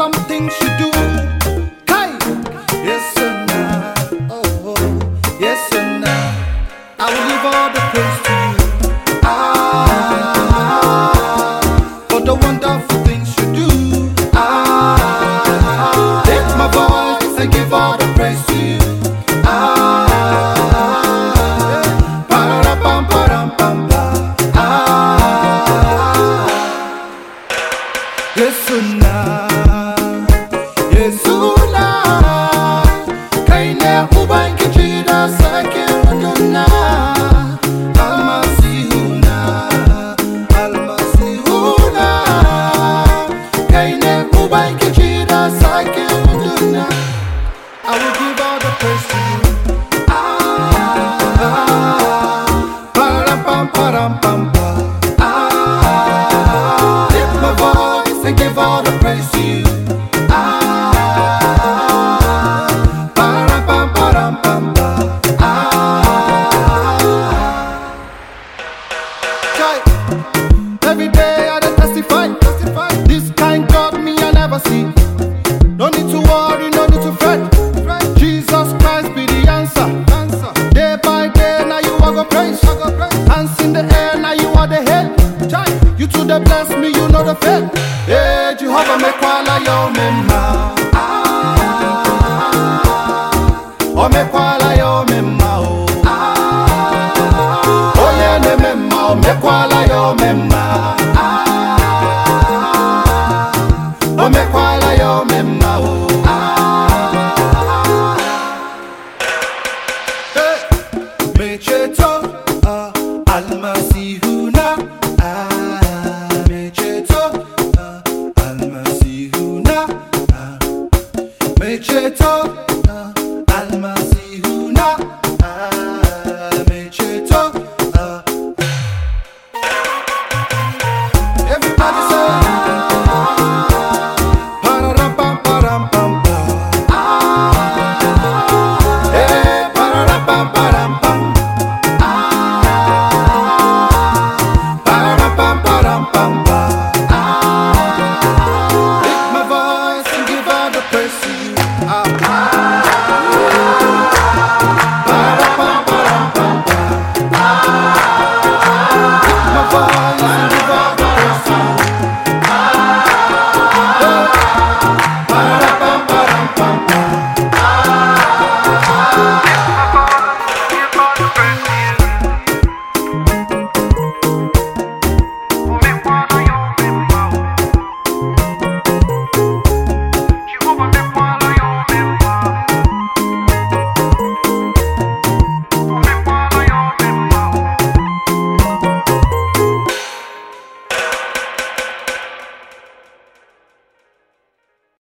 some things you do. Kai, yes sir, nah. Oh, yes sir, nah. I will give all the praise to you. For the wonderful things you do. Lift my voice and give all the praise to you. Yesuna, Yesuna, kaine ubangi jida sake uduna. Almasihuna, Almasihuna, kaine ubangi jida sake uduna. I will give all the praise to you. Param pam param pam pam. Lift my voice and give all the praise to you. Param pam param pam pam. Every day I dey testify. This kind God me I never see. No need to worry, no need to fret. Jesus Christ be the answer. Day by day now you are go praise. Hands in the air now you are the head. You to the bless me, you know the faith. Hey, Jehovah me kwala yo mema. Oh me kwala yo mema oh. Oh yeah ne mema, oh me kwala yo mema. Oh me kwala yo mema oh. Hey, me cheto almasihuna.